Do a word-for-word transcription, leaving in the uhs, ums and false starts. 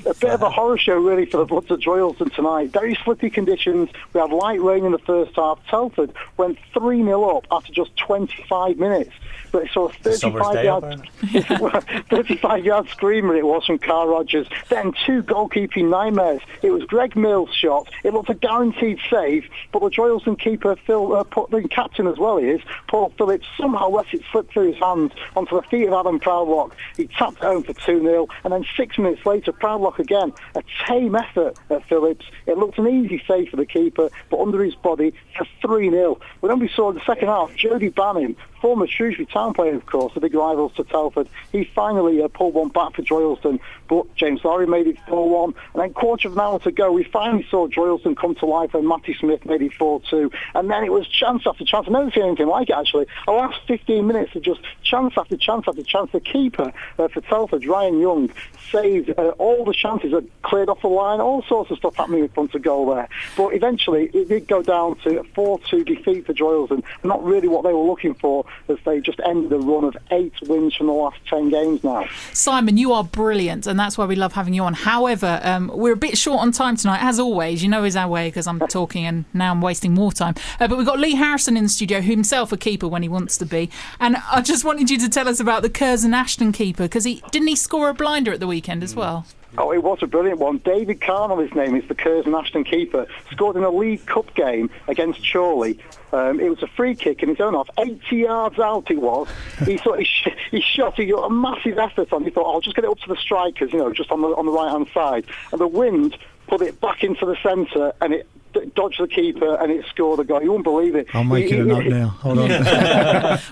a bit of a horror show, really, for the Bloods at Droylsden tonight. Very slippy conditions. We had light rain in the first half. Telford went three nil up after just twenty-five minutes. But it saw a thirty-five-yard thirty-five-yard screamer it was from Carl Rogers. Then two goalkeeping nightmares. It was Greg Mills' shot. It looked a guaranteed save, but the Droylsden keeper, Phil, uh, the captain as well he is, Paul Phillips, somehow let it slip through his hands onto the feet of Adam Proudlock. He tapped it home for two nil, and then six minutes later, Proudlock again. A tame effort at Phillips. It looked an easy save for the keeper, but under his body for three nil. But then we saw in the second half, Jody Bannon, former Shrewsbury Town player, of course, the big rivals to Telford, he finally uh, pulled one back for Droylsden, but James Lowry made it four one, and then quarter of an hour to go, we finally saw Droylsden come to life, and Matty Smith made it four two, and then it was chance after chance. I've never seen anything like it, actually. The last fifteen minutes of just chance after chance after chance. The keeper uh, for Telford, Ryan Young, saved uh, all the chances that cleared off the line, all sorts of stuff happening in front of goal there. But eventually, it did go down to a four two defeat for Droylsden, not really what they were looking for, as they just ended a run of eight wins from the last ten games now. Simon, you are brilliant, and that's why we love having you on. However, um, we're a bit short on time tonight, as always. You know is our way, because I'm talking and now I'm wasting more time. Uh, but we've got Lee Harrison in the studio, himself a keeper when he wants to be. And I just wanted you to tell us about the Curzon Ashton keeper, because he didn't he score a blinder at the weekend as well? Oh, it was a brilliant one. David Carnell, his name is, the Curzon Ashton keeper, scored in a League Cup game against Chorley. Um, it was a free kick in his own half, eighty yards out it was. He sort of sh- he shot, he got a massive effort on. He thought, I'll just get it up to the strikers, you know, just on the on the right hand side. And the wind put it back into the centre, and it dodged the keeper, and it scored a goal. You won't believe it. I'm making he, a note he, now. Hold on.